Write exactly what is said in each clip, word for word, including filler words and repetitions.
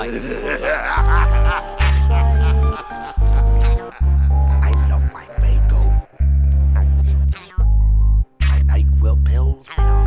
I love my bagel, my NyQuil pills,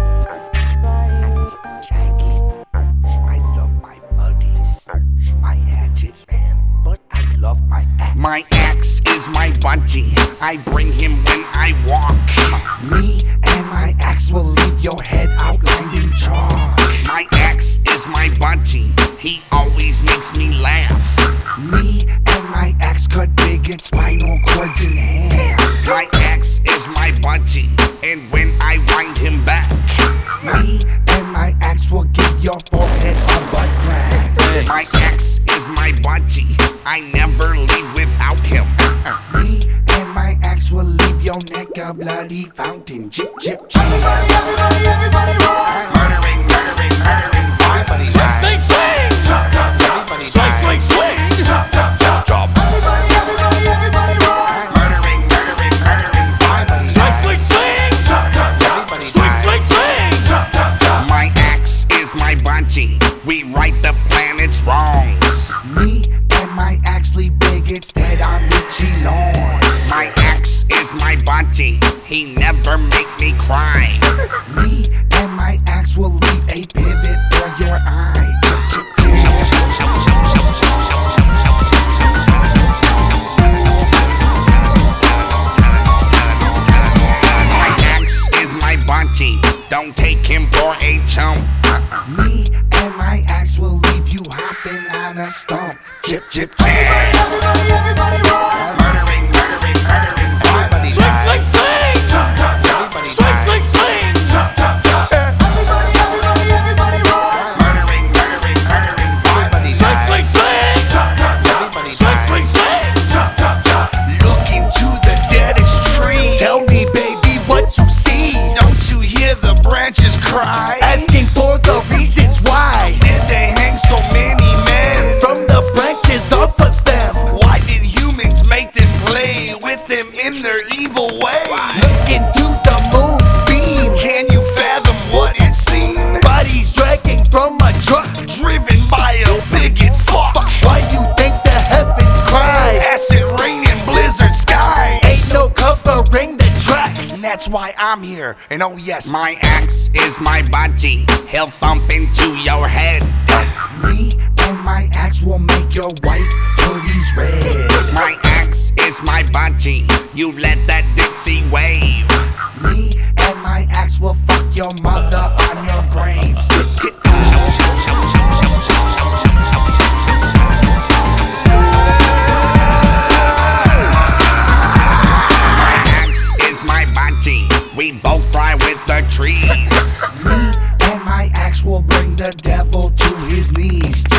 Shaggy. I love my buddies, my hatchet man, but I love my ex. My ex is my budgie, I bring him when I walk. Me and my ex will leave your head outlined in chalk. My ex is my budgie, he always makes me laugh. Me and my ex cut bigot spinal cords in half. My ex is my budgie, and when I wind him back, Me and my ex will give your forehead a butt crack. my ex is my budgie, I never leave without him. Me and my ex will leave your neck a bloody fountain. Chip, chip, chip. Everybody, everybody, everybody rock. Murdering, murdering, murdering, everybody Swing, dies. swing, swing. Chop, chop, chop, Swing, swing, swing. chop, chop, chop, chop. Everybody, everybody, everybody rock. Murdering, murdering, murdering, everybody Swing, dies. swing, swing. Chop, chop, chop, Swing, swing, swing. chop, chop, chop. My ex is my budgie, we right the planet's wrongs. Me and my ex leave bigots dead on Richie lawn. My ex is my budgie, he never make me cry. Me and my ex will leave a pivot for your eye. Chip, chip, chip. My ex is my budgie, don't take him for a chump. Me and my ex will leave you hopping on a stump. Chip, chip, chip. Everybody, everybody rock. Murdering, murdering, murdering, everybody Swing, dies. swing, swing. Chop, chop, chop, Swing, swing, swing. chop, chop, chop. Everybody, everybody, everybody rock. Murdering, murdering, murdering, everybody Swing, dies. swing, swing. Chop, chop, chop, Swing, swing, swing. chop, chop, chop. Look into the deadest tree. Tell me, baby, what you see. Don't you hear the branches cry? Asking for the reasons why. Did they hang so many men? From the branches off of them. Why did humans make them play with them in their evil way? Look into the moon's beam. Can you fathom what it's seen? Bodies dragging from a truck. Driven by a bigot fuck. Why you think the heavens cry? Acid rain and blizzard skies. Ain't no covering the tracks. And that's why I'm here. And oh yes, my ex is my budgie. He'll thump into your head. Me and my ex will make your white hoodies red. My ex is my budgie. You let that Dixie wave. Me and my ex will fuck your mother on your grave. Skip, skip. My ex is my budgie. We both fly with the trees. Me and my ex will bring the devil to his knees.